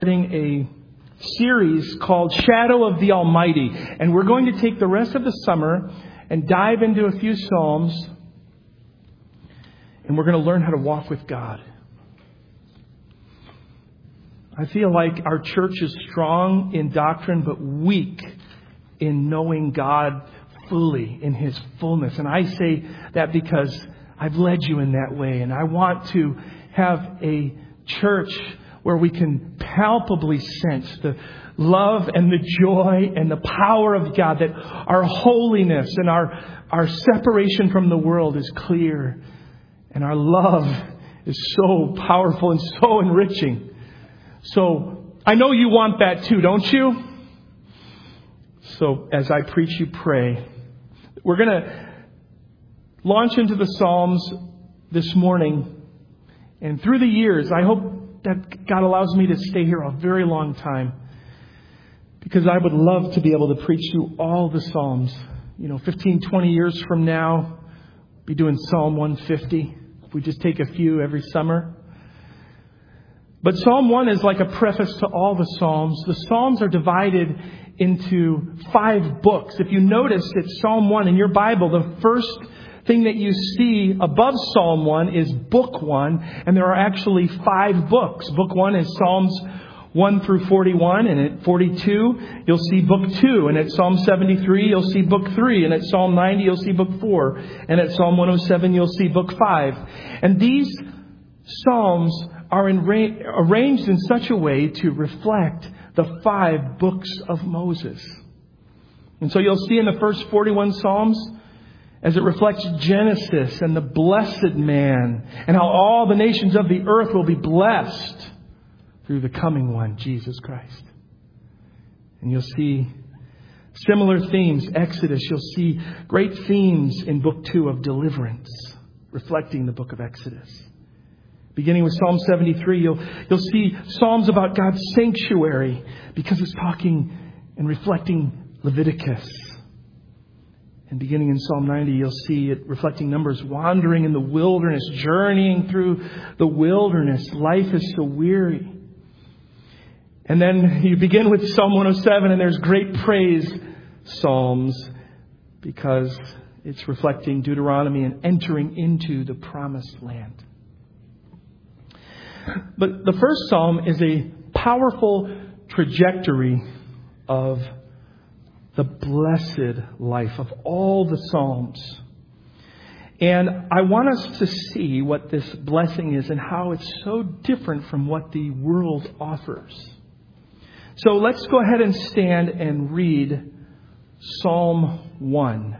A series called Shadow of the Almighty. And we're going to take the rest of the summer and dive into a few Psalms. And we're going to learn how to walk with God. I feel like our church is strong in doctrine, but weak in knowing God fully, in His fullness. And I say that because I've led you in that way. And I want to have a church where we can palpably sense the love and the joy and the power of God, that our holiness and our separation from the world is clear, and our love is so powerful and so enriching. So I know you want that too, don't you? So as I preach, you pray. We're going to launch into the Psalms this morning, and through the years, I hope that God allows me to stay here a very long time, because I would love to be able to preach through all the Psalms. 15, 20 years from now, be doing Psalm 150. If we just take a few every summer. But Psalm 1 is like a preface to all the Psalms. The Psalms are divided into 5 books. If you notice that Psalm 1 in your Bible, the first thing that you see above Psalm 1 is Book 1, and there are actually 5 books. Book 1 is Psalms 1 through 41, and at 42 you'll see Book 2, and at Psalm 73 you'll see Book 3, and at Psalm 90 you'll see Book 4, and at Psalm 107 you'll see Book 5. And these Psalms are arranged in such a way to reflect the 5 books of Moses. And so you'll see in the first 41 Psalms, as it reflects Genesis and the blessed man, and how all the nations of the earth will be blessed through the coming one, Jesus Christ. And you'll see similar themes, Exodus. You'll see great themes in Book 2 of deliverance, reflecting the book of Exodus. Beginning with Psalm 73, you'll see Psalms about God's sanctuary, because it's talking and reflecting Leviticus. And beginning in Psalm 90, you'll see it reflecting Numbers, wandering in the wilderness, journeying through the wilderness. Life is so weary. And then you begin with Psalm 107, and there's great praise Psalms, because it's reflecting Deuteronomy and entering into the promised land. But the first Psalm is a powerful trajectory of the blessed life of all the Psalms. And I want us to see what this blessing is and how it's so different from what the world offers. So let's go ahead and stand and read Psalm 1.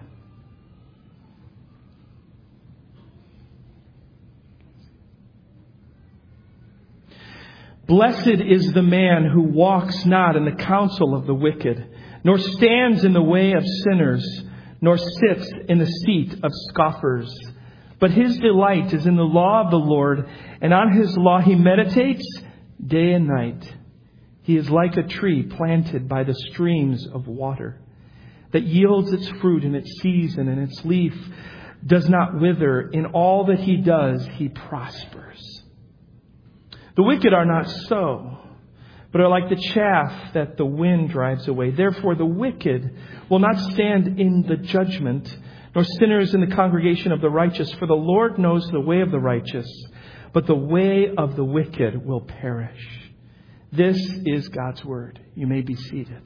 Blessed is the man who walks not in the counsel of the wicked, nor stands in the way of sinners, nor sits in the seat of scoffers. But his delight is in the law of the Lord, and on his law he meditates day and night. He is like a tree planted by the streams of water, that yields its fruit in its season, and its leaf does not wither. In all that he does, he prospers. The wicked are not so, but are like the chaff that the wind drives away. Therefore, the wicked will not stand in the judgment, nor sinners in the congregation of the righteous. For the Lord knows the way of the righteous, but the way of the wicked will perish. This is God's word. You may be seated.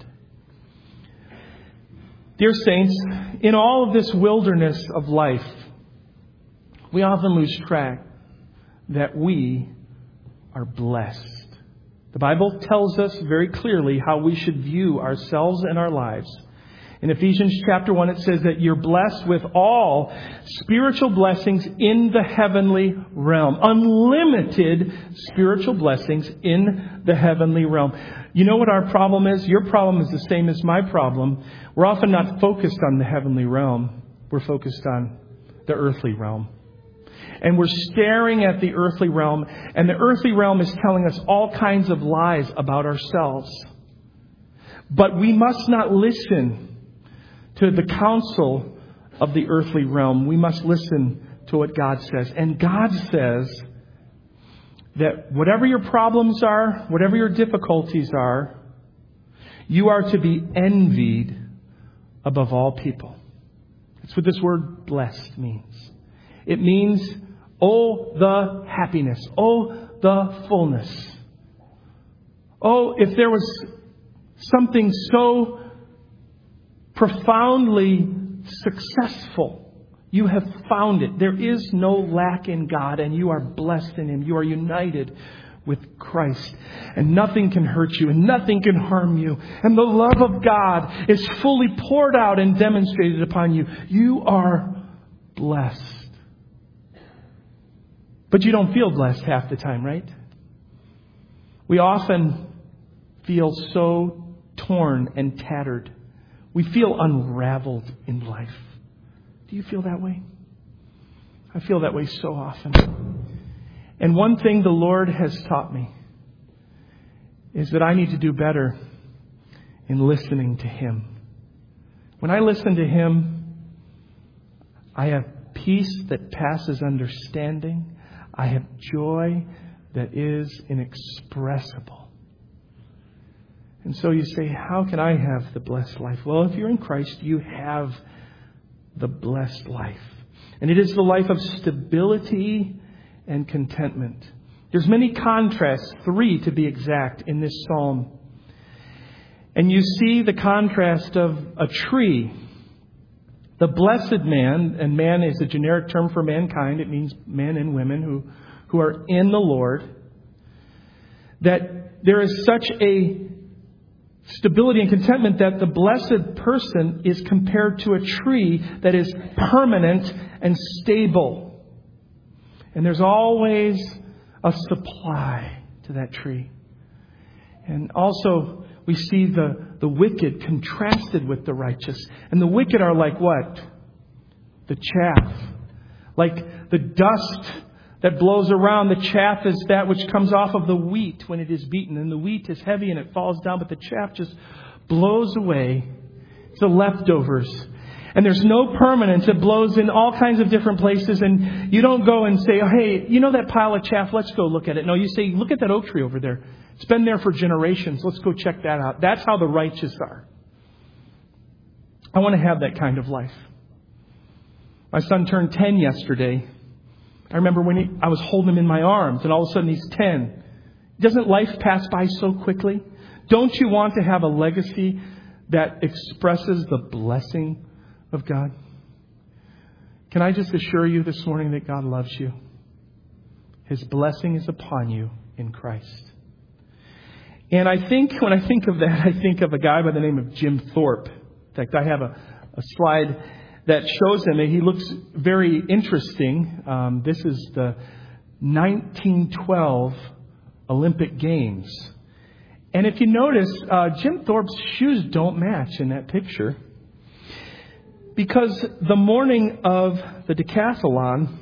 Dear saints, in all of this wilderness of life, we often lose track that we are blessed. The Bible tells us very clearly how we should view ourselves and our lives. In Ephesians chapter 1, it says that you're blessed with all spiritual blessings in the heavenly realm. Unlimited spiritual blessings in the heavenly realm. You know what our problem is? Your problem is the same as my problem. We're often not focused on the heavenly realm. We're focused on the earthly realm. And we're staring at the earthly realm, and the earthly realm is telling us all kinds of lies about ourselves. But we must not listen to the counsel of the earthly realm. We must listen to what God says. And God says that whatever your problems are, whatever your difficulties are, you are to be envied above all people. That's what this word blessed means. It means, oh, the happiness. Oh, the fullness. Oh, if there was something so profoundly successful, you have found it. There is no lack in God, and you are blessed in Him. You are united with Christ, and nothing can hurt you, and nothing can harm you. And the love of God is fully poured out and demonstrated upon you. You are blessed. But you don't feel blessed half the time, right? We often feel so torn and tattered. We feel unraveled in life. Do you feel that way? I feel that way so often. And one thing the Lord has taught me is that I need to do better in listening to Him. When I listen to Him, I have peace that passes understanding. I have joy that is inexpressible. And so you say, how can I have the blessed life? Well, if you're in Christ, you have the blessed life. And it is the life of stability and contentment. There's many contrasts, 3 to be exact, in this psalm. And you see the contrast of a tree. The blessed man, and man is a generic term for mankind. It means men and women who are in the Lord. That there is such a stability and contentment that the blessed person is compared to a tree that is permanent and stable. And there's always a supply to that tree. And also we see the wicked contrasted with the righteous. And the wicked are like what? The chaff. Like the dust that blows around. The chaff is that which comes off of the wheat when it is beaten. And the wheat is heavy and it falls down, but the chaff just blows away. It's the leftovers. And there's no permanence. It blows in all kinds of different places. And you don't go and say, oh, hey, you know that pile of chaff? Let's go look at it. No, you say, look at that oak tree over there. It's been there for generations. Let's go check that out. That's how the righteous are. I want to have that kind of life. My son turned 10 yesterday. I remember when I was holding him in my arms, and all of a sudden he's 10. Doesn't life pass by so quickly? Don't you want to have a legacy that expresses the blessing of God? Can I just assure you this morning that God loves you? His blessing is upon you in Christ. And I think, when I think of that, I think of a guy by the name of Jim Thorpe. In fact, I have a slide that shows him, and he looks very interesting. This is the 1912 Olympic Games. And if you notice, Jim Thorpe's shoes don't match in that picture. Because the morning of the decathlon,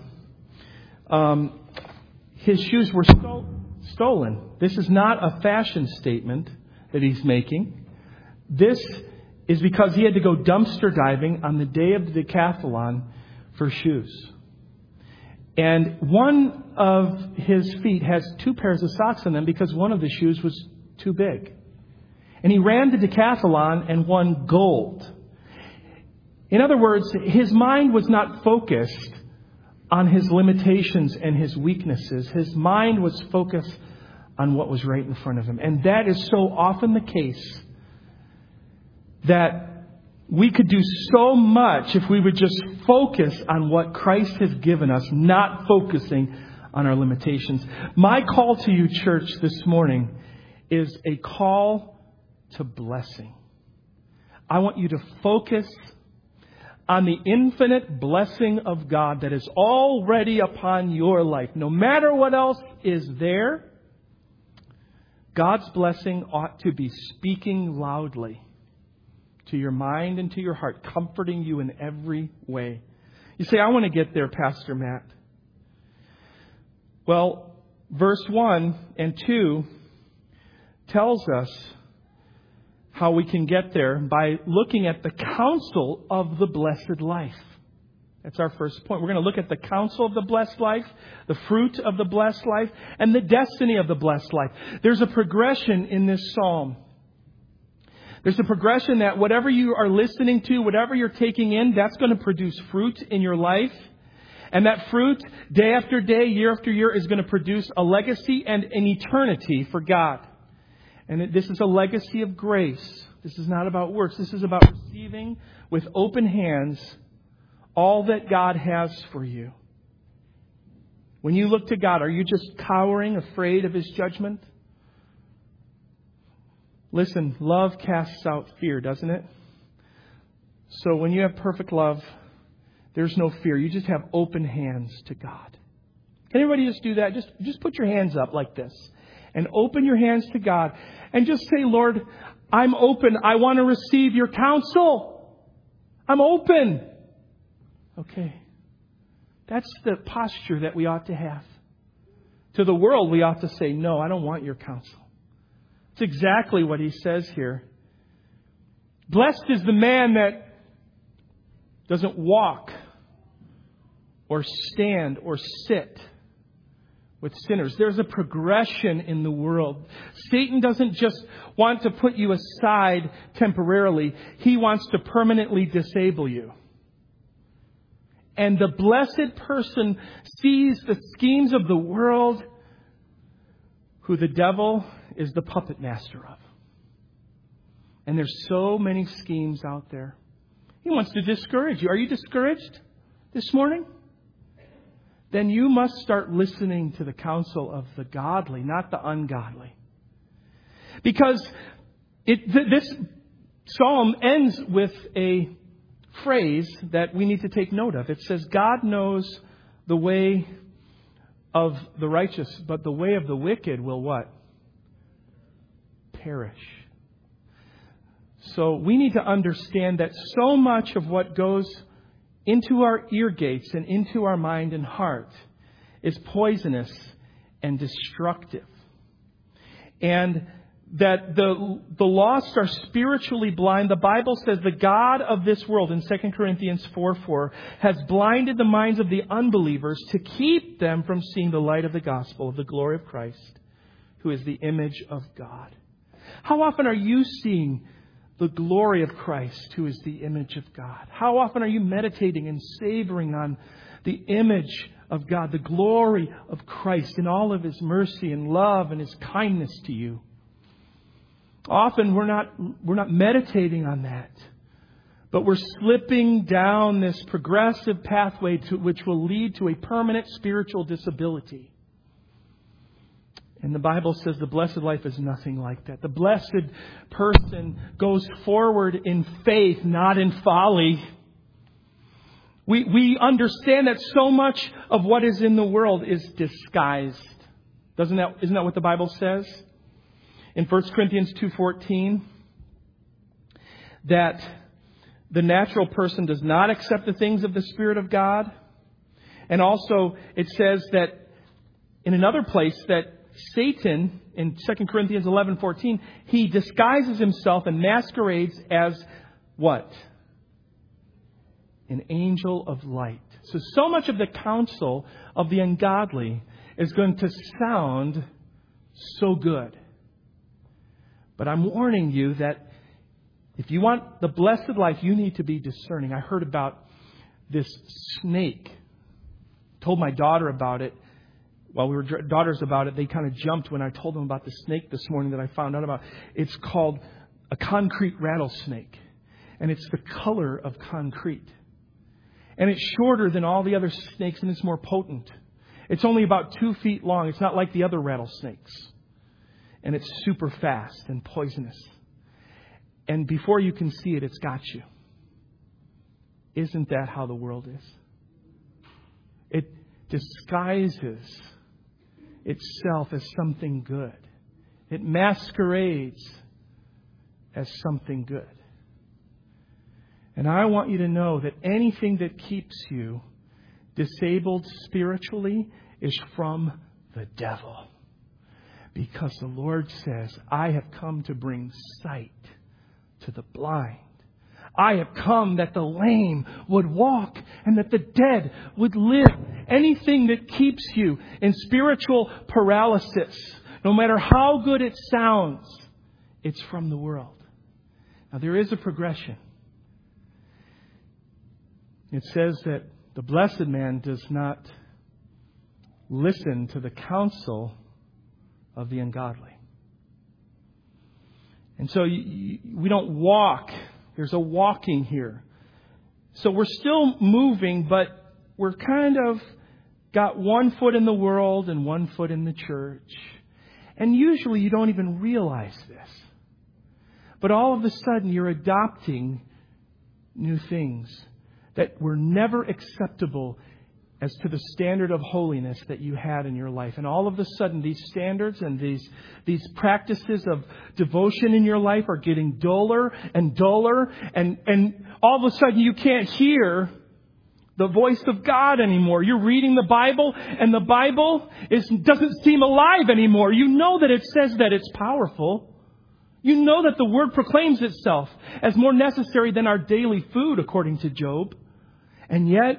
his shoes were stolen. This is not a fashion statement that he's making. This is because he had to go dumpster diving on the day of the decathlon for shoes. And one of his feet has 2 pairs of socks on them because one of the shoes was too big. And he ran the decathlon and won gold. In other words, his mind was not focused on his limitations and his weaknesses. His mind was focused on what was right in front of him. And that is so often the case, that we could do so much if we would just focus on what Christ has given us, not focusing on our limitations. My call to you, church, this morning is a call to blessing. I want you to focus on the infinite blessing of God that is already upon your life. No matter what else is there, God's blessing ought to be speaking loudly to your mind and to your heart, comforting you in every way. You say, I want to get there, Pastor Matt. Well, verse 1 and 2 tells us how we can get there by looking at the counsel of the blessed life. That's our first point. We're going to look at the counsel of the blessed life, the fruit of the blessed life, and the destiny of the blessed life. There's a progression in this psalm. There's a progression that whatever you are listening to, whatever you're taking in, that's going to produce fruit in your life. And that fruit, day after day, year after year, is going to produce a legacy and an eternity for God. And this is a legacy of grace. This is not about works. This is about receiving with open hands all that God has for you. When you look to God, are you just cowering, afraid of His judgment? Listen, love casts out fear, doesn't it? So when you have perfect love, there's no fear. You just have open hands to God. Can everybody just do that? Just put your hands up like this and open your hands to God and just say, Lord, I'm open. I want to receive your counsel. I'm open. Okay. That's the posture that we ought to have. To the world, we ought to say, no, I don't want your counsel. It's exactly what he says here. Blessed is the man that doesn't walk or stand or sit with sinners. There's a progression in the world. Satan doesn't just want to put you aside temporarily. He wants to permanently disable you. And the blessed person sees the schemes of the world who the devil is the puppet master of. And there's so many schemes out there. He wants to discourage you. Are you discouraged this morning? Then you must start listening to the counsel of the godly, not the ungodly. Because this psalm ends with a phrase that we need to take note of. It says, God knows the way of the righteous, but the way of the wicked will what? Perish. So we need to understand that so much of what goes into our ear gates and into our mind and heart is poisonous and destructive. And that the lost are spiritually blind. The Bible says the God of this world in 2 Corinthians 4:4 has blinded the minds of the unbelievers to keep them from seeing the light of the gospel of the glory of Christ, who is the image of God. How often are you seeing the glory of Christ, who is the image of God? How often are you meditating and savoring on the image of God, the glory of Christ in all of His mercy and love and His kindness to you? Often we're not meditating on that, but we're slipping down this progressive pathway which will lead to a permanent spiritual disability. And the Bible says the blessed life is nothing like that. The blessed person goes forward in faith, not in folly. We understand that so much of what is in the world is disguised. Isn't that what the Bible says? In 1 Corinthians 2:14, that the natural person does not accept the things of the Spirit of God. And also it says that in another place that Satan, in 2 Corinthians 11:14, he disguises himself and masquerades what? An angel of light. So much of the counsel of the ungodly is going to sound so good. But I'm warning you that if you want the blessed life, you need to be discerning. I heard about this snake. Told my daughter about it. While we were daughters about it, they kind of jumped when I told them about the snake this morning that I found out about. It's called a concrete rattlesnake. And it's the color of concrete. And it's shorter than all the other snakes and it's more potent. It's only about 2 feet long. It's not like the other rattlesnakes. And it's super fast and poisonous. And before you can see it, it's got you. Isn't that how the world is? It disguises itself as something good. It masquerades as something good. And I want you to know that anything that keeps you disabled spiritually is from the devil. Because the Lord says, I have come to bring sight to the blind. I have come that the lame would walk and that the dead would live. Anything that keeps you in spiritual paralysis, no matter how good it sounds, it's from the world. Now, there is a progression. It says that the blessed man does not listen to the counsel of the ungodly. And so we don't walk. There's a walking here. So we're still moving, but we're kind of got one foot in the world and one foot in the church. And usually you don't even realize this. But all of a sudden you're adopting new things that were never acceptable as to the standard of holiness that you had in your life. And all of a sudden, these standards and these practices of devotion in your life are getting duller and duller. And all of a sudden, you can't hear the voice of God anymore. You're reading the Bible, and the Bible doesn't seem alive anymore. You know that it says that it's powerful. You know that the Word proclaims itself as more necessary than our daily food, according to Job. And yet,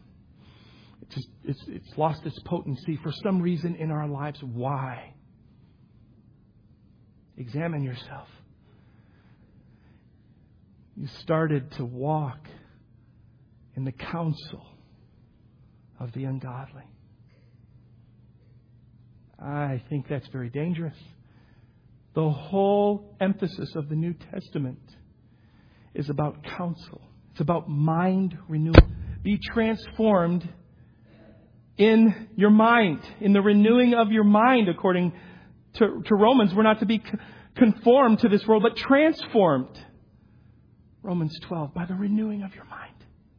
it's lost its potency for some reason in our lives. Why? Examine yourself. You started to walk in the counsel of the ungodly. I think that's very dangerous. The whole emphasis of the New Testament is about counsel. It's about mind renewal. Be transformed in your mind, in the renewing of your mind, according to Romans. We're not to be conformed to this world, but transformed. Romans 12, by the renewing of your mind.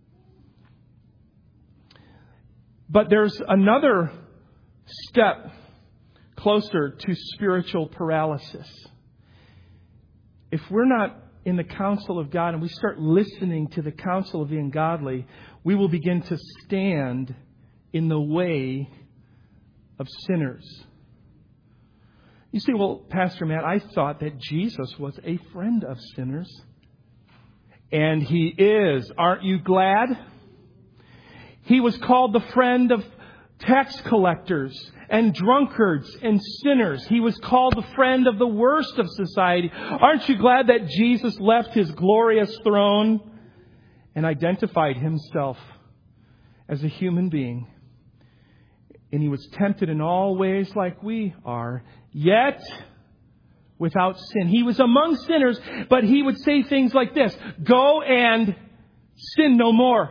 But there's another step closer to spiritual paralysis. If we're not in the counsel of God and we start listening to the counsel of the ungodly, we will begin to stand in the way of sinners. You say, well, Pastor Matt, I thought that Jesus was a friend of sinners. And He is. Aren't you glad? He was called the friend of tax collectors and drunkards and sinners. He was called the friend of the worst of society. Aren't you glad that Jesus left His glorious throne and identified Himself as a human being? And He was tempted in all ways like we are, yet without sin. He was among sinners, but He would say things like this: go and sin no more.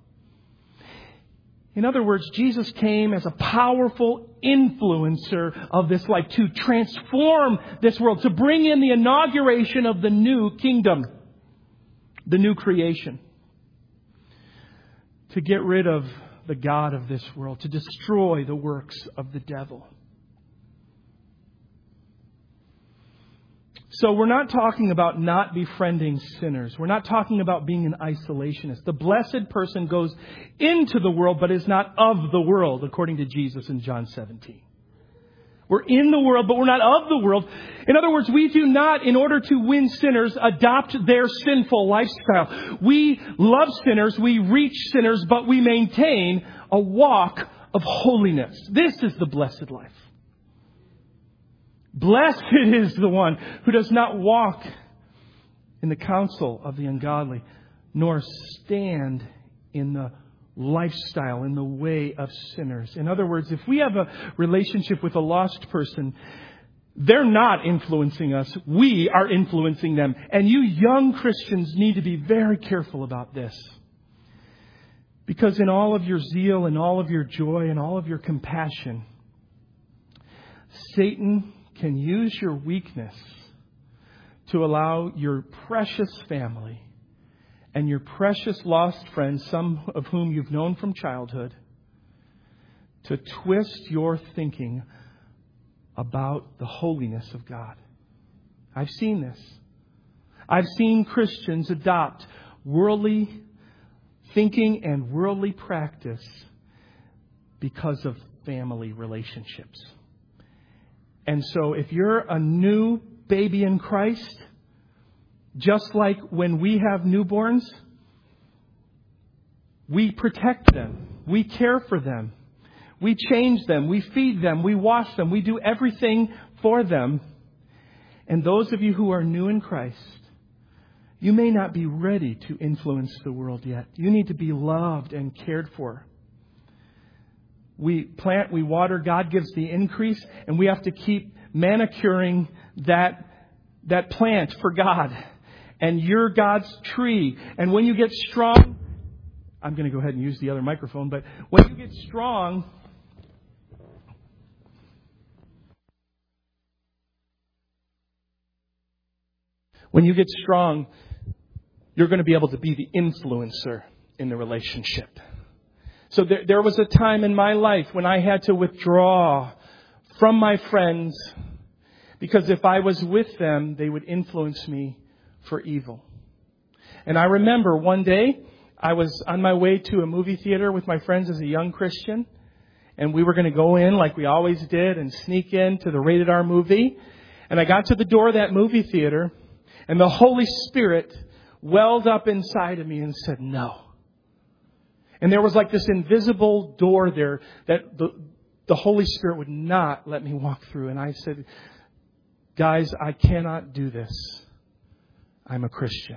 In other words, Jesus came as a powerful influencer of this life to transform this world, to bring in the inauguration of the new kingdom, the new creation, to get rid of the god of this world, to destroy the works of the devil. So we're not talking about not befriending sinners. We're not talking about being an isolationist. The blessed person goes into the world but is not of the world, according to Jesus in John 17. We're in the world, but we're not of the world. In other words, we do not, in order to win sinners, adopt their sinful lifestyle. We love sinners, we reach sinners, but we maintain a walk of holiness. This is the blessed life. Blessed is the one who does not walk in the counsel of the ungodly, nor stand in the lifestyle, in the way of sinners. In other words, if we have a relationship with a lost person, they're not influencing us. We are influencing them. And you young Christians need to be very careful about this. Because in all of your zeal and all of your joy and all of your compassion, Satan can use your weakness to allow your precious family and your precious lost friends, some of whom you've known from childhood, to twist your thinking about the holiness of God. I've seen this. I've seen Christians adopt worldly thinking and worldly practice because of family relationships. And so if you're a new baby in Christ, Just like when we have newborns, we protect them. We care for them. We change them. We feed them. We wash them. We do everything for them. And those of you who are new in Christ, you may not be ready to influence the world yet. You need to be loved and cared for. We plant, we water, God gives the increase, and we have to keep manicuring that plant for God. And you're God's tree. And when you get strong, I'm going to go ahead and use the other microphone, but when you get strong, you're going to be able to be the influencer in the relationship. So there was a time in my life when I had to withdraw from my friends because if I was with them, they would influence me for evil. And I remember one day I was on my way to a movie theater with my friends as a young Christian, and we were going to go in like we always did and sneak into the rated R movie. And I got to the door of that movie theater, and the Holy Spirit welled up inside of me and said, no. And there was like this invisible door there that the Holy Spirit would not let me walk through. And I said, guys, I cannot do this. I'm a Christian.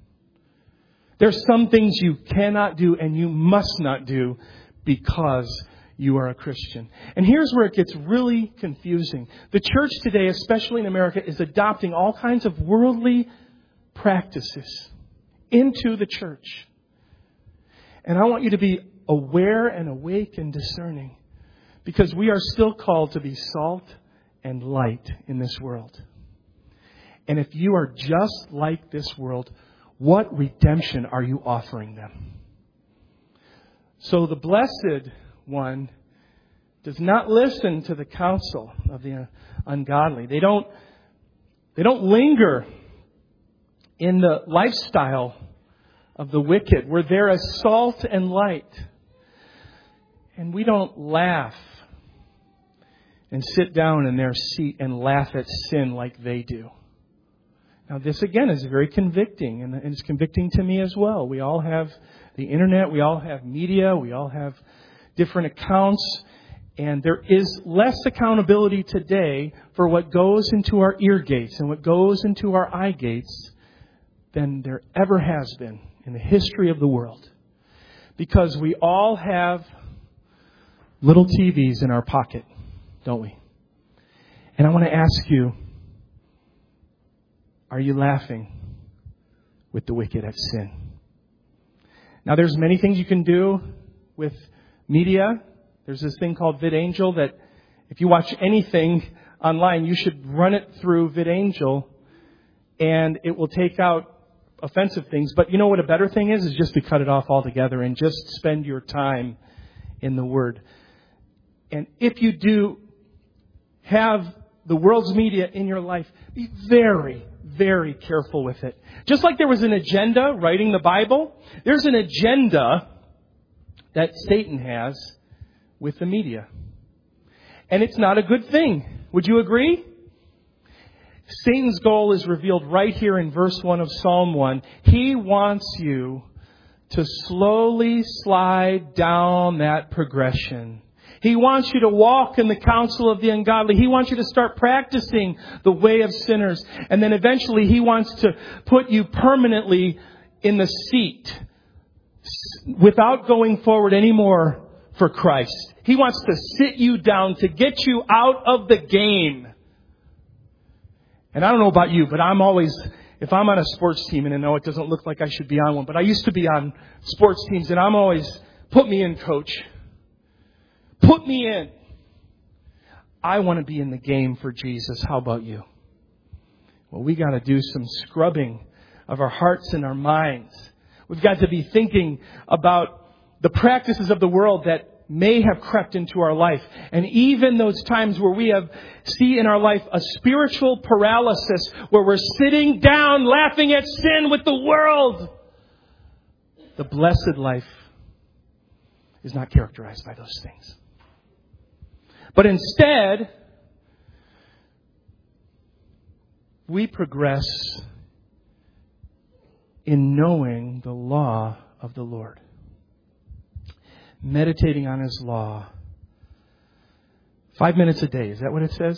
There's some things you cannot do and you must not do because you are a Christian. And here's where it gets really confusing. The church today, especially in America, is adopting all kinds of worldly practices into the church. And I want you to be aware and awake and discerning, because we are still called to be salt and light in this world. And if you are just like this world, what redemption are you offering them? So the blessed one does not listen to the counsel of the ungodly. They don't linger in the lifestyle of the wicked. We're there as salt and light. And we don't laugh and sit down in their seat and laugh at sin like they do. Now, this again is very convicting, and it's convicting to me as well. We all have the internet, we all have media, we all have different accounts, and there is less accountability today for what goes into our ear gates and what goes into our eye gates than there ever has been in the history of the world. Because we all have little TVs in our pocket, don't we? And I want to ask you, are you laughing with the wicked at sin? Now, there's many things you can do with media. There's this thing called VidAngel that if you watch anything online, you should run it through VidAngel and it will take out offensive things. But you know what a better thing is just to cut it off altogether and just spend your time in the Word. And if you do have the world's media in your life, be very, very careful with it. Just like there was an agenda writing the Bible, there's an agenda that Satan has with the media. And it's not a good thing. Would you agree? Satan's goal is revealed right here in verse 1 of Psalm 1. He wants you to slowly slide down that progression. He wants you to walk in the counsel of the ungodly. He wants you to start practicing the way of sinners. And then eventually He wants to put you permanently in the seat without going forward anymore for Christ. He wants to sit you down to get you out of the game. And I don't know about you, but I'm always, if I'm on a sports team, and I know it doesn't look like I should be on one, but I used to be on sports teams, and I'm always, put me in, coach. Put me in. I want to be in the game for Jesus. How about you? Well, we got to do some scrubbing of our hearts and our minds. We've got to be thinking about the practices of the world that may have crept into our life. And even those times where we see in our life a spiritual paralysis, where we're sitting down laughing at sin with the world. The blessed life is not characterized by those things. But instead, we progress in knowing the law of the Lord. Meditating on His law. 5 minutes a day. Is that what it says?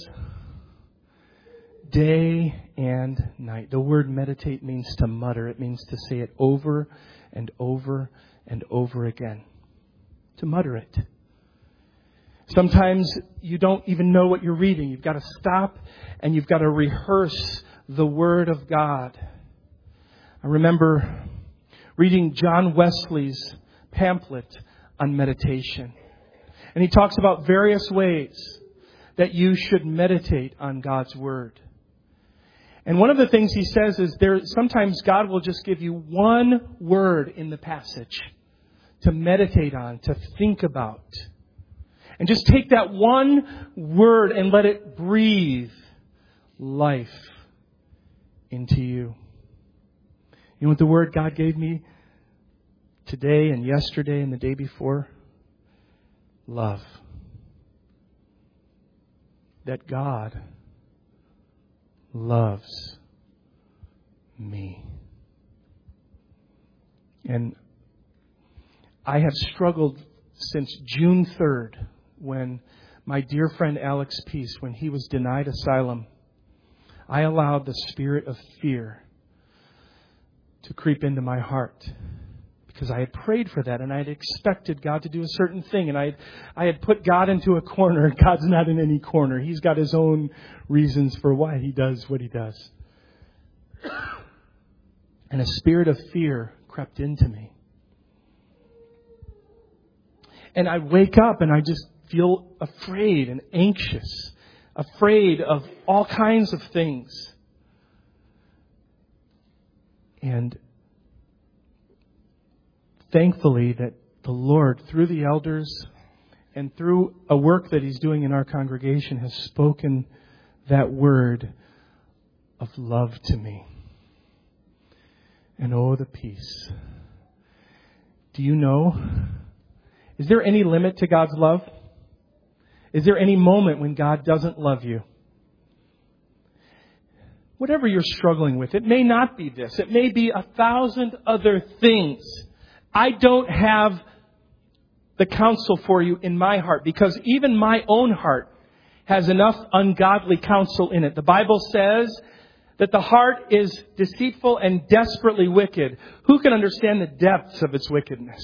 Day and night. The word meditate means to mutter. It means to say it over and over and over again. To mutter it. Sometimes you don't even know what you're reading. You've got to stop and you've got to rehearse the Word of God. I remember reading John Wesley's pamphlet on meditation. And he talks about various ways that you should meditate on God's Word. And one of the things he says is sometimes God will just give you one word in the passage to meditate on, to think about. And just take that one word and let it breathe life into you. You know what the word God gave me today and yesterday and the day before? Love. That God loves me. And I have struggled since June 3rd when my dear friend Alex Peace, when he was denied asylum, I allowed the spirit of fear to creep into my heart. Because I had prayed for that and I had expected God to do a certain thing. And I had put God into a corner. God's not in any corner. He's got His own reasons for why He does what He does. And a spirit of fear crept into me. And I wake up and I just feel afraid and anxious. Afraid of all kinds of things. And thankfully that the Lord, through the elders and through a work that He's doing in our congregation, has spoken that word of love to me. And oh, the peace. Do you know? Is there any limit to God's love? Is there any moment when God doesn't love you? Whatever you're struggling with, it may not be this. It may be 1,000 other things. I don't have the counsel for you in my heart, because even my own heart has enough ungodly counsel in it. The Bible says that the heart is deceitful and desperately wicked. Who can understand the depths of its wickedness?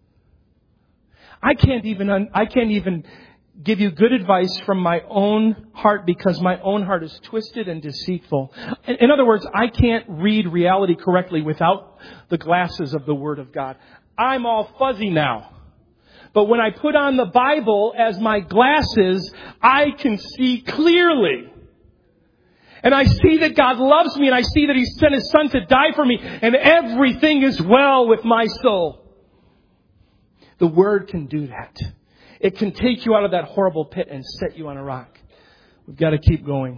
I can't even give you good advice from my own heart, because my own heart is twisted and deceitful. In other words, I can't read reality correctly without the glasses of the Word of God. I'm all fuzzy now. But when I put on the Bible as my glasses, I can see clearly. And I see that God loves me, and I see that He sent His Son to die for me, and everything is well with my soul. The Word can do that. It can take you out of that horrible pit and set you on a rock. We've got to keep going.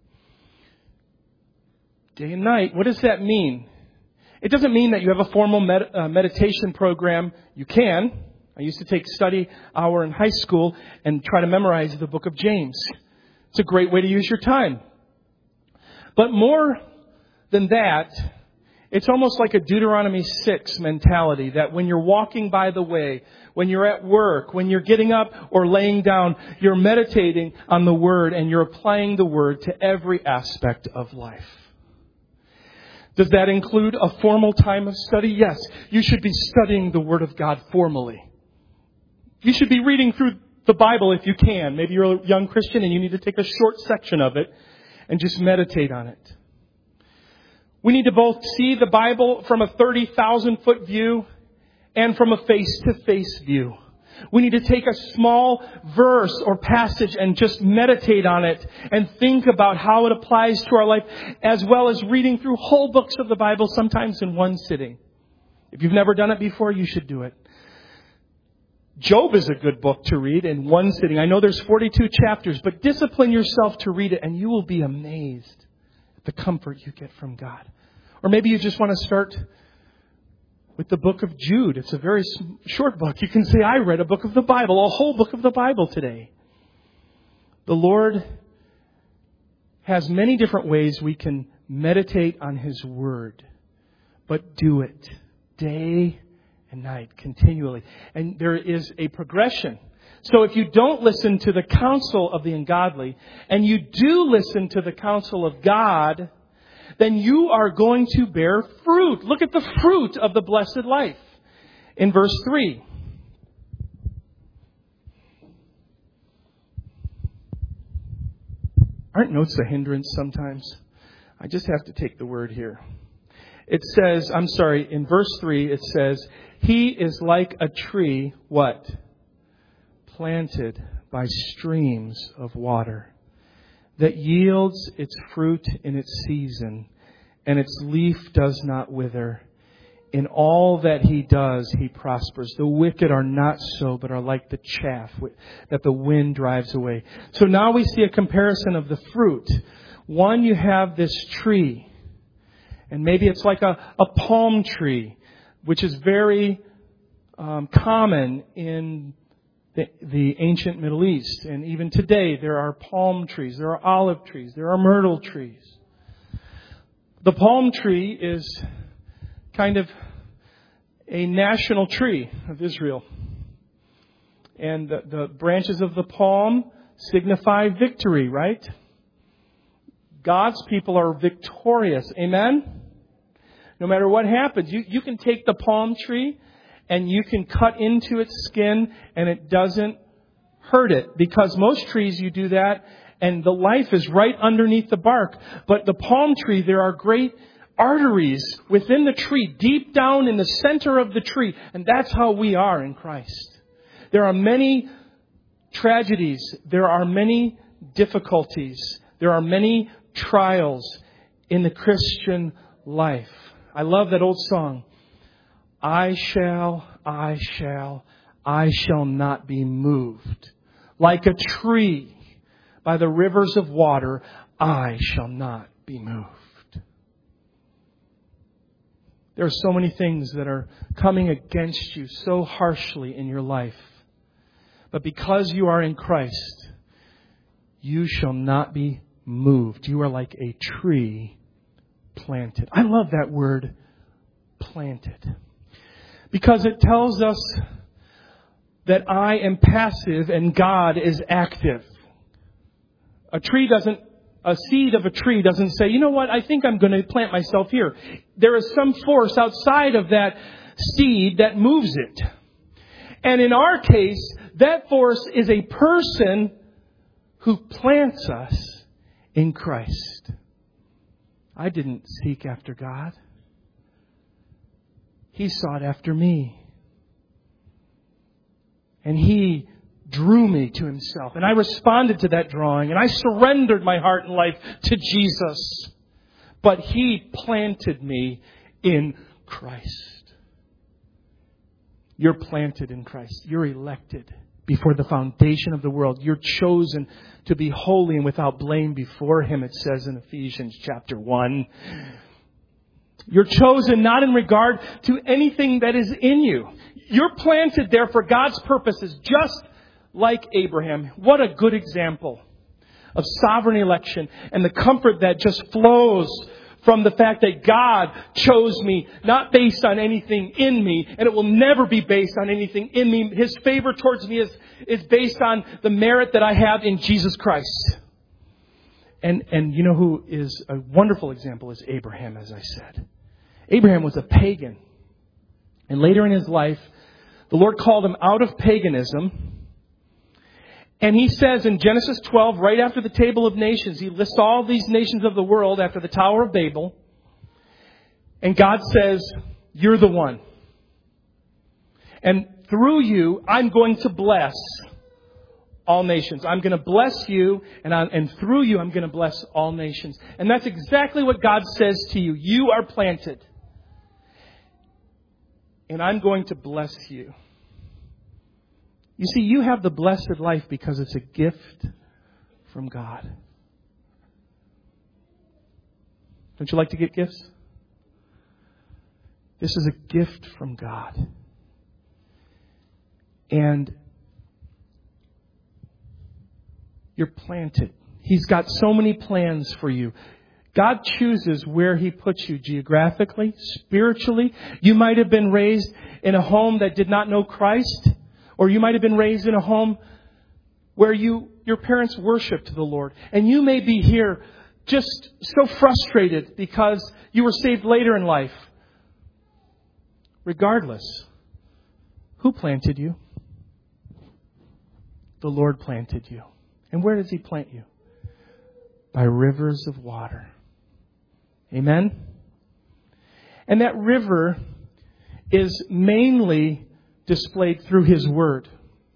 Day and night, what does that mean? It doesn't mean that you have a formal meditation program. You can. I used to take study hour in high school and try to memorize the book of James. It's a great way to use your time. But more than that, it's almost like a Deuteronomy 6 mentality, that when you're walking by the way, when you're at work, when you're getting up or laying down, you're meditating on the Word and you're applying the Word to every aspect of life. Does that include a formal time of study? Yes. You should be studying the Word of God formally. You should be reading through the Bible if you can. Maybe you're a young Christian and you need to take a short section of it and just meditate on it. We need to both see the Bible from a 30,000-foot view and from a face-to-face view. We need to take a small verse or passage and just meditate on it and think about how it applies to our life, as well as reading through whole books of the Bible, sometimes in one sitting. If you've never done it before, you should do it. Job is a good book to read in one sitting. I know there's 42 chapters, but discipline yourself to read it and you will be amazed at the comfort you get from God. Or maybe you just want to start with the book of Jude. It's a very short book. You can say, I read a book of the Bible, a whole book of the Bible today. The Lord has many different ways we can meditate on His Word. but do it day and night, continually. And there is a progression. So if you don't listen to the counsel of the ungodly, and you do listen to the counsel of God, then you are going to bear fruit. Look at the fruit of the blessed life in verse 3. Aren't notes a hindrance sometimes? I just have to take the word here. It says, in verse 3 it says, he is like a tree, what? Planted by streams of water, that yields its fruit in its season, and its leaf does not wither. In all that he does, he prospers. The wicked are not so, but are like the chaff that the wind drives away. So now we see a comparison of the fruit. One, you have this tree. And maybe it's like a palm tree, which is very common in the ancient Middle East. And even today, there are palm trees, there are olive trees, there are myrtle trees. The palm tree is kind of a national tree of Israel. And the branches of the palm signify victory, right? God's people are victorious. Amen? No matter what happens, you can take the palm tree and you can cut into its skin and it doesn't hurt it. Because most trees you do that and the life is right underneath the bark. But the palm tree, there are great arteries within the tree, deep down in the center of the tree. And that's how we are in Christ. There are many tragedies. There are many difficulties. There are many trials in the Christian life. I love that old song. I shall not be moved. Like a tree by the rivers of water, I shall not be moved. There are so many things that are coming against you so harshly in your life. But because you are in Christ, you shall not be moved. You are like a tree planted. I love that word, planted. Because it tells us that I am passive and God is active. A seed of a tree doesn't say, you know what, I think I'm going to plant myself here. There is some force outside of that seed that moves it. And in our case, that force is a person who plants us in Christ. I didn't seek after God. He sought after me. And He drew me to Himself. And I responded to that drawing. And I surrendered my heart and life to Jesus. But He planted me in Christ. You're planted in Christ. You're elected before the foundation of the world. You're chosen to be holy and without blame before Him, it says in Ephesians chapter 1. You're chosen not in regard to anything that is in you. You're planted there for God's purposes, just like Abraham. What a good example of sovereign election and the comfort that just flows from the fact that God chose me, not based on anything in me, and it will never be based on anything in me. His favor towards me is based on the merit that I have in Jesus Christ. And you know who is a wonderful example is Abraham, as I said. Abraham was a pagan. And later in his life, the Lord called him out of paganism. And He says in Genesis 12, right after the Table of Nations, He lists all these nations of the world after the Tower of Babel. And God says, you're the one. And through you, I'm going to bless all nations. I'm going to bless you, and through you, I'm going to bless all nations. And that's exactly what God says to you. You are planted. And I'm going to bless you. You see, you have the blessed life because it's a gift from God. Don't you like to get gifts? This is a gift from God. And you're planted. He's got so many plans for you. God chooses where He puts you geographically, spiritually. You might have been raised in a home that did not know Christ, or you might have been raised in a home where your parents worshiped the Lord. And you may be here just so frustrated because you were saved later in life. Regardless, who planted you? The Lord planted you. And where does He plant you? By rivers of water. Amen? And that river is mainly displayed through His Word.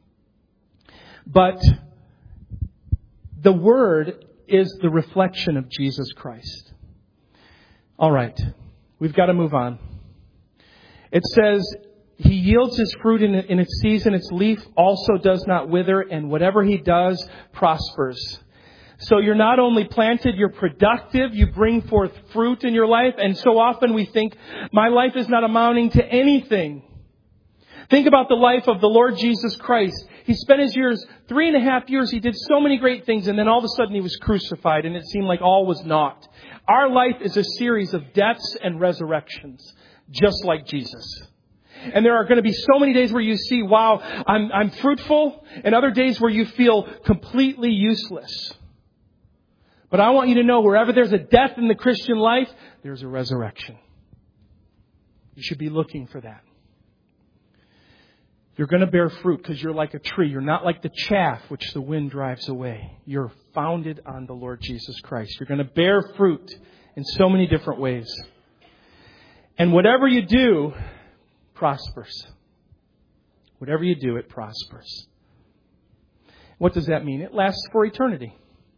But the Word is the reflection of Jesus Christ. All right. We've got to move on. It says, He yields His fruit in its season. Its leaf also does not wither, and whatever He does prospers. So you're not only planted, you're productive. You bring forth fruit in your life. And so often we think, my life is not amounting to anything. Think about the life of the Lord Jesus Christ. He spent His years, 3.5 years. He did so many great things. And then all of a sudden He was crucified and it seemed like all was naught. Our life is a series of deaths and resurrections, just like Jesus. And there are going to be so many days where you see, wow, I'm fruitful, and other days where you feel completely useless. But I want you to know, wherever there's a death in the Christian life, there's a resurrection. You should be looking for that. You're going to bear fruit because you're like a tree. You're not like the chaff which the wind drives away. You're founded on the Lord Jesus Christ. You're going to bear fruit in so many different ways. And whatever you do prospers. Whatever you do, it prospers. What does that mean? It lasts for eternity.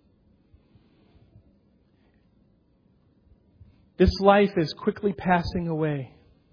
This life is quickly passing away.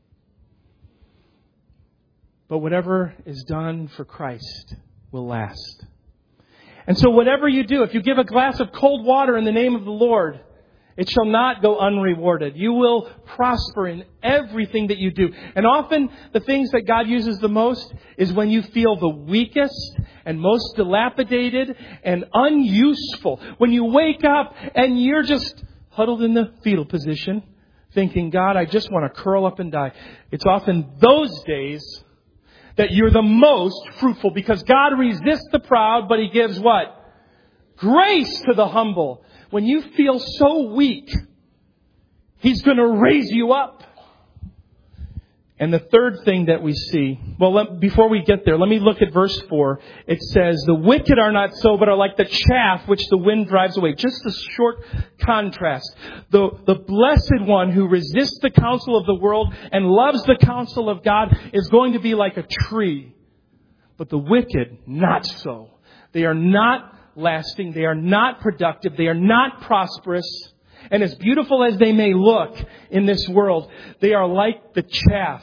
But whatever is done for Christ will last. And so whatever you do, if you give a glass of cold water in the name of the Lord, it shall not go unrewarded. You will prosper in everything that you do. And often the things that God uses the most is when you feel the weakest and most dilapidated and unuseful. When you wake up and you're just huddled in the fetal position, thinking, God, I just want to curl up and die. It's often those days that you're the most fruitful, because God resists the proud, but He gives what? Grace to the humble. When you feel so weak, He's going to raise you up. And the third thing that we see, before we get there, let me look at verse 4. It says, the wicked are not so, but are like the chaff which the wind drives away. Just a short contrast. The blessed one who resists the counsel of the world and loves the counsel of God is going to be like a tree. But the wicked, not so. They are not lasting. They are not productive. They are not prosperous. And as beautiful as they may look in this world, they are like the chaff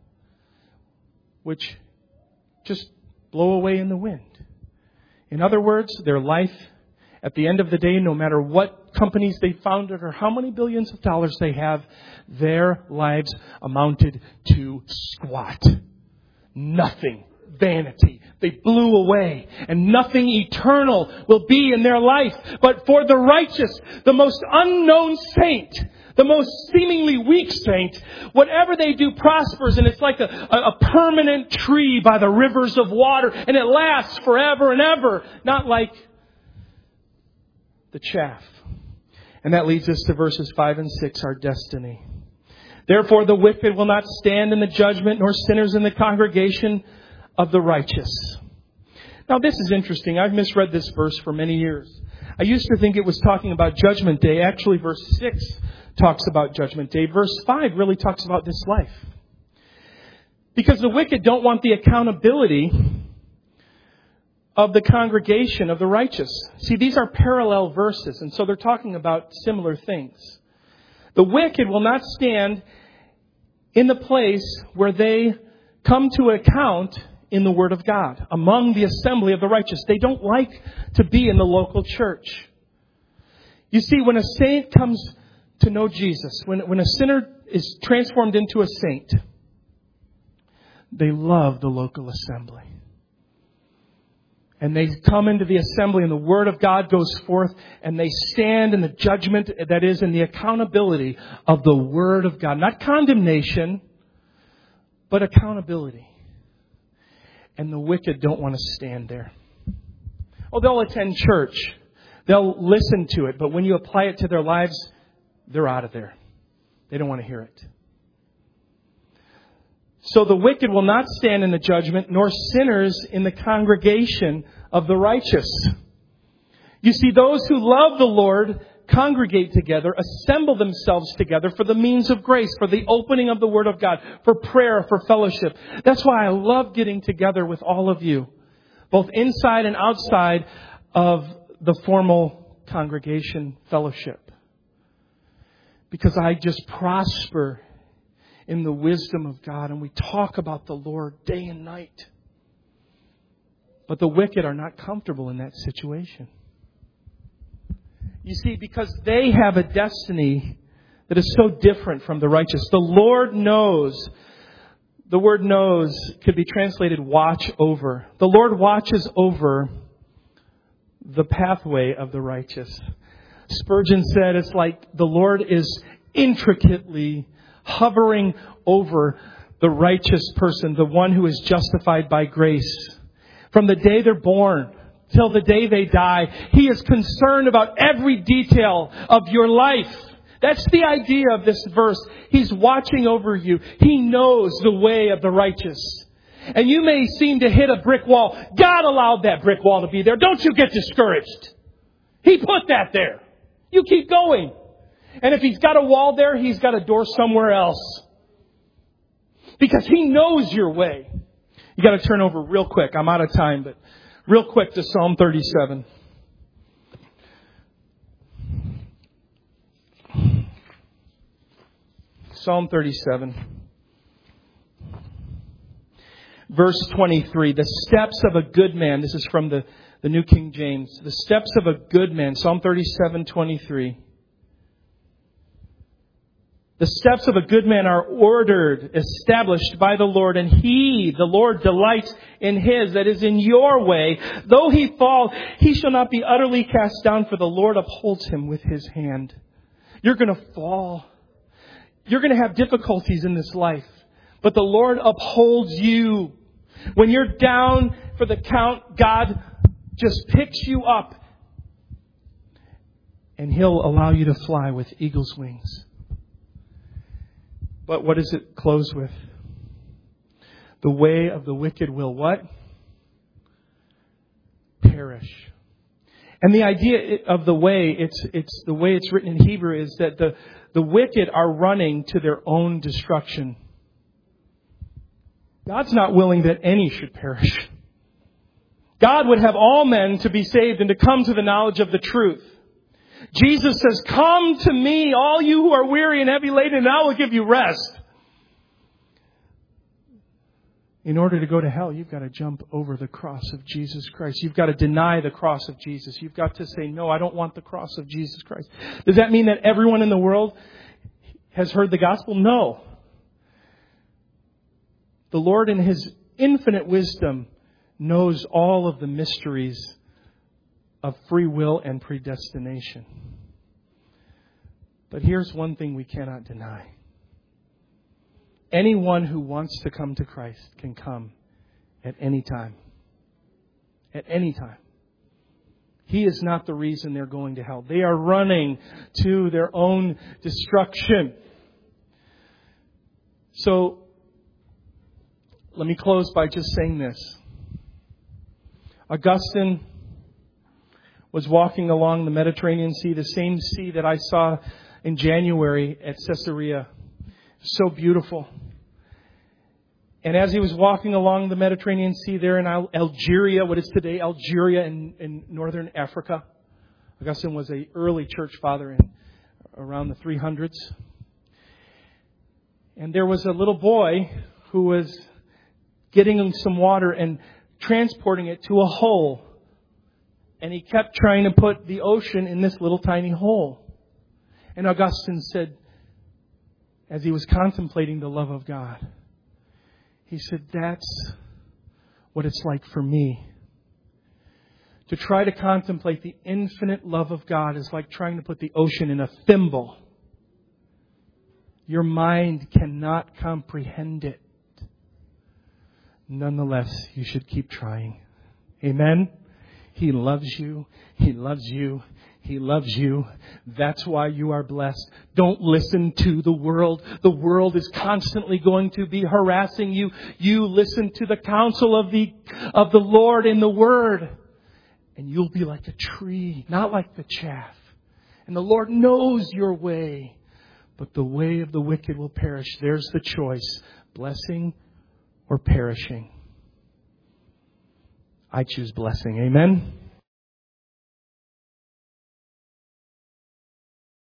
which just blow away in the wind. In other words, their life, at the end of the day, no matter what companies they founded or how many billions of dollars they have, their lives amounted to squat. Nothing. Vanity. They blew away, and nothing eternal will be in their life. But for the righteous, the most unknown saint, the most seemingly weak saint, whatever they do prospers, and it's like a permanent tree by the rivers of water, and it lasts forever and ever, not like the chaff. And that leads us to verses 5 and 6, our destiny. Therefore the wicked will not stand in the judgment, nor sinners in the congregation of the righteous. Now this is interesting. I've misread this verse for many years. I used to think it was talking about Judgment Day. Actually, verse 6 talks about Judgment Day. Verse 5 really talks about this life. Because the wicked don't want the accountability of the congregation of the righteous. See, these are parallel verses, and so they're talking about similar things. The wicked will not stand in the place where they come to account in the Word of God, among the assembly of the righteous. They don't like to be in the local church. You see, when a saint comes to know Jesus, when a sinner is transformed into a saint, they love the local assembly. And they come into the assembly and the Word of God goes forth and they stand in the judgment, that is, in the accountability of the Word of God. Not condemnation, but accountability. And the wicked don't want to stand there. Oh, they'll attend church. They'll listen to it. But when you apply it to their lives, they're out of there. They don't want to hear it. So the wicked will not stand in the judgment, nor sinners in the congregation of the righteous. You see, those who love the Lord congregate together, assemble themselves together for the means of grace, for the opening of the Word of God, for prayer, for fellowship. That's why I love getting together with all of you, both inside and outside of the formal congregation fellowship. Because I just prosper in the wisdom of God, and we talk about the Lord day and night. But the wicked are not comfortable in that situation. You see, because they have a destiny that is so different from the righteous. The Lord knows. The word knows could be translated watch over. The Lord watches over the pathway of the righteous. Spurgeon said it's like the Lord is intricately hovering over the righteous person, the one who is justified by grace. From the day they're born till the day they die, He is concerned about every detail of your life. That's the idea of this verse. He's watching over you. He knows the way of the righteous. And you may seem to hit a brick wall. God allowed that brick wall to be there. Don't you get discouraged. He put that there. You keep going. And if He's got a wall there, He's got a door somewhere else. Because He knows your way. You got to turn over real quick. I'm out of time, but real quick to Psalm 37. Psalm 37. Verse 23. The steps of a good man. This is from the New King James. The steps of a good man. Psalm 37:23. The steps of a good man are ordered, established by the Lord, and He, the Lord, delights in His, that is in your way. Though he fall, he shall not be utterly cast down, for the Lord upholds him with His hand. You're going to fall. You're going to have difficulties in this life, but the Lord upholds you. When you're down for the count, God just picks you up, and He'll allow you to fly with eagle's wings. But what does it close with? The way of the wicked will what? Perish. And the idea of the way, it's the way it's written in Hebrew, is that the wicked are running to their own destruction. God's not willing that any should perish. God would have all men to be saved and to come to the knowledge of the truth. Jesus says, "Come to me, all you who are weary and heavy laden, and I will give you rest." In order to go to hell, you've got to jump over the cross of Jesus Christ. You've got to deny the cross of Jesus. You've got to say, "No, I don't want the cross of Jesus Christ." Does that mean that everyone in the world has heard the gospel? No. The Lord, in His infinite wisdom, knows all of the mysteries of free will and predestination. But here's one thing we cannot deny. Anyone who wants to come to Christ can come at any time. At any time. He is not the reason they're going to hell. They are running to their own destruction. So, let me close by just saying this. Augustine was walking along the Mediterranean Sea, the same sea that I saw in January at Caesarea. So beautiful. And as he was walking along the Mediterranean Sea there in Algeria, what is today Algeria in northern Africa. Augustine was an early church father around the 300s. And there was a little boy who was getting some water and transporting it to a hole. And he kept trying to put the ocean in this little tiny hole. And Augustine said, as he was contemplating the love of God, he said, "That's what it's like for me. To try to contemplate the infinite love of God is like trying to put the ocean in a thimble. Your mind cannot comprehend it. Nonetheless, you should keep trying. Amen? He loves you. He loves you. He loves you. That's why you are blessed. Don't listen to the world. The world is constantly going to be harassing you. You listen to the counsel of the Lord in the Word. And you'll be like a tree, not like the chaff. And the Lord knows your way. But the way of the wicked will perish. There's the choice. Blessing or perishing. I choose blessing. Amen?